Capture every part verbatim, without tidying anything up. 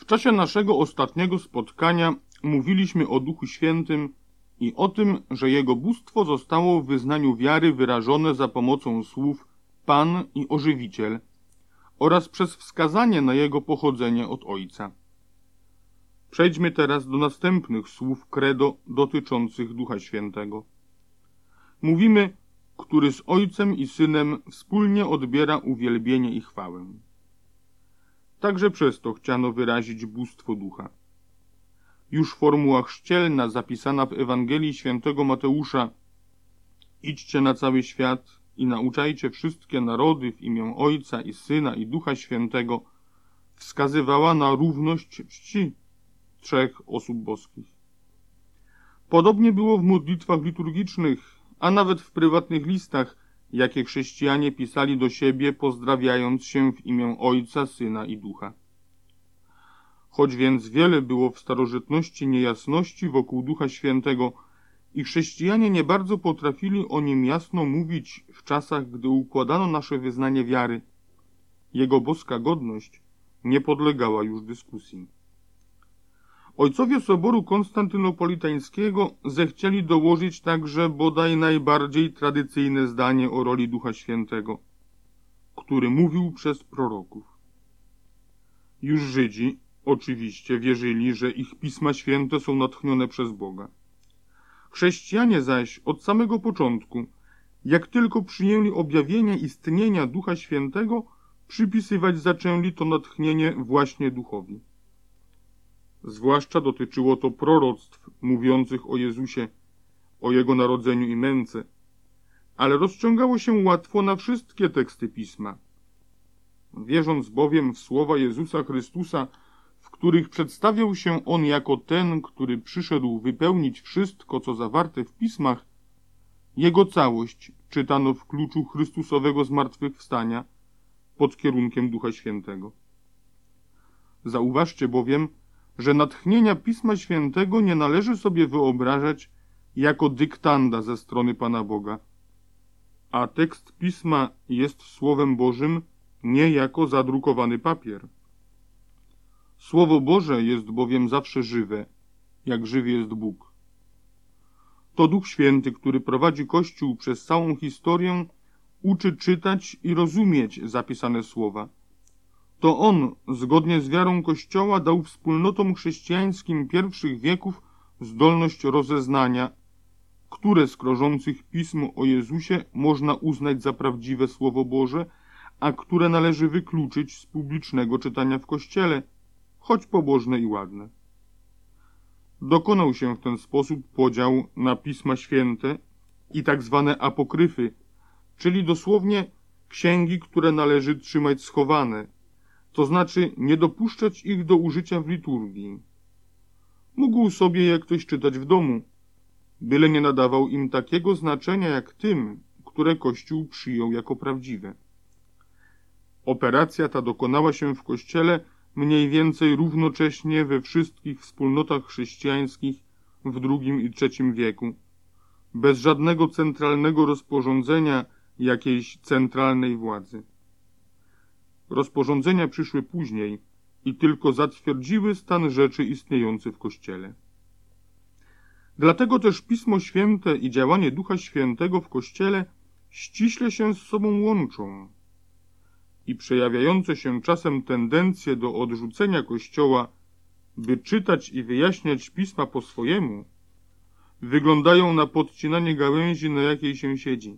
W czasie naszego ostatniego spotkania mówiliśmy o Duchu Świętym i o tym, że jego bóstwo zostało w wyznaniu wiary wyrażone za pomocą słów Pan i Ożywiciel oraz przez wskazanie na jego pochodzenie od Ojca. Przejdźmy teraz do następnych słów credo dotyczących Ducha Świętego. Mówimy, który z Ojcem i Synem wspólnie odbiera uwielbienie i chwałę. Także przez to chciano wyrazić bóstwo Ducha. Już formuła chrzcielna zapisana w Ewangelii świętego Mateusza: idźcie na cały świat i nauczajcie wszystkie narody w imię Ojca i Syna i Ducha Świętego, wskazywała na równość czci trzech osób boskich. Podobnie było w modlitwach liturgicznych, a nawet w prywatnych listach, jakie chrześcijanie pisali do siebie, pozdrawiając się w imię Ojca, Syna i Ducha. Choć więc wiele było w starożytności niejasności wokół Ducha Świętego i chrześcijanie nie bardzo potrafili o nim jasno mówić w czasach, gdy układano nasze wyznanie wiary, jego boska godność nie podlegała już dyskusji. Ojcowie Soboru Konstantynopolitańskiego zechcieli dołożyć także bodaj najbardziej tradycyjne zdanie o roli Ducha Świętego, który mówił przez proroków. Już Żydzi oczywiście wierzyli, że ich Pisma Święte są natchnione przez Boga. Chrześcijanie zaś od samego początku, jak tylko przyjęli objawienie istnienia Ducha Świętego, przypisywać zaczęli to natchnienie właśnie Duchowi. Zwłaszcza dotyczyło to proroctw mówiących o Jezusie, o Jego narodzeniu i męce, ale rozciągało się łatwo na wszystkie teksty Pisma. Wierząc bowiem w słowa Jezusa Chrystusa, w których przedstawiał się On jako ten, który przyszedł wypełnić wszystko, co zawarte w Pismach, Jego całość czytano w kluczu Chrystusowego zmartwychwstania pod kierunkiem Ducha Świętego. Zauważcie bowiem, że natchnienia Pisma Świętego nie należy sobie wyobrażać jako dyktanda ze strony Pana Boga, a tekst Pisma jest Słowem Bożym nie jako zadrukowany papier. Słowo Boże jest bowiem zawsze żywe, jak żywy jest Bóg. To Duch Święty, który prowadzi Kościół przez całą historię, uczy czytać i rozumieć zapisane słowa. To On, zgodnie z wiarą Kościoła, dał wspólnotom chrześcijańskim pierwszych wieków zdolność rozeznania, które z krążących pism o Jezusie można uznać za prawdziwe Słowo Boże, a które należy wykluczyć z publicznego czytania w Kościele, choć pobożne i ładne. Dokonał się w ten sposób podział na Pisma Święte i tak zwane apokryfy, czyli dosłownie księgi, które należy trzymać schowane, to znaczy nie dopuszczać ich do użycia w liturgii. Mógł sobie je ktoś czytać w domu, byle nie nadawał im takiego znaczenia jak tym, które Kościół przyjął jako prawdziwe. Operacja ta dokonała się w Kościele mniej więcej równocześnie we wszystkich wspólnotach chrześcijańskich w drugim i trzecim wieku, bez żadnego centralnego rozporządzenia jakiejś centralnej władzy. Rozporządzenia przyszły później i tylko zatwierdziły stan rzeczy istniejący w Kościele. Dlatego też Pismo Święte i działanie Ducha Świętego w Kościele ściśle się z sobą łączą i przejawiające się czasem tendencje do odrzucenia Kościoła, by czytać i wyjaśniać Pisma po swojemu, wyglądają na podcinanie gałęzi, na jakiej się siedzi.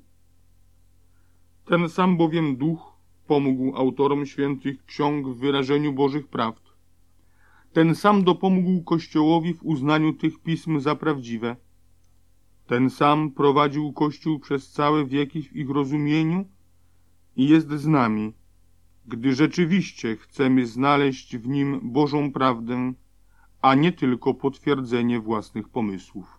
Ten sam bowiem Duch pomógł autorom świętych ksiąg w wyrażeniu Bożych prawd. Ten sam dopomógł Kościołowi w uznaniu tych pism za prawdziwe. Ten sam prowadził Kościół przez całe wieki w ich rozumieniu i jest z nami, gdy rzeczywiście chcemy znaleźć w nim Bożą prawdę, a nie tylko potwierdzenie własnych pomysłów.